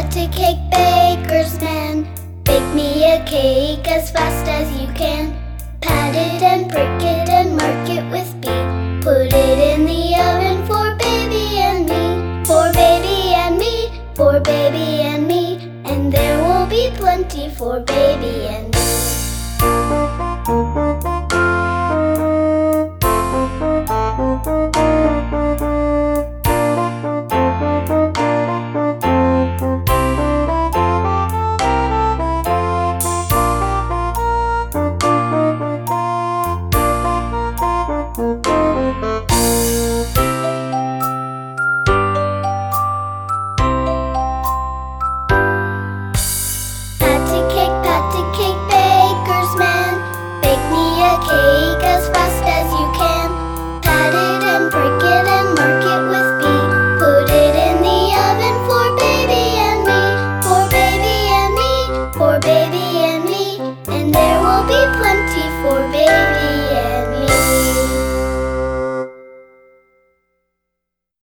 to cake baker's man. Bake me a cake as fast as you can. Pat it and prick it and mark it with B. Put it in the oven for baby and me. For baby and me, for baby and me. And there will be plenty for baby and me.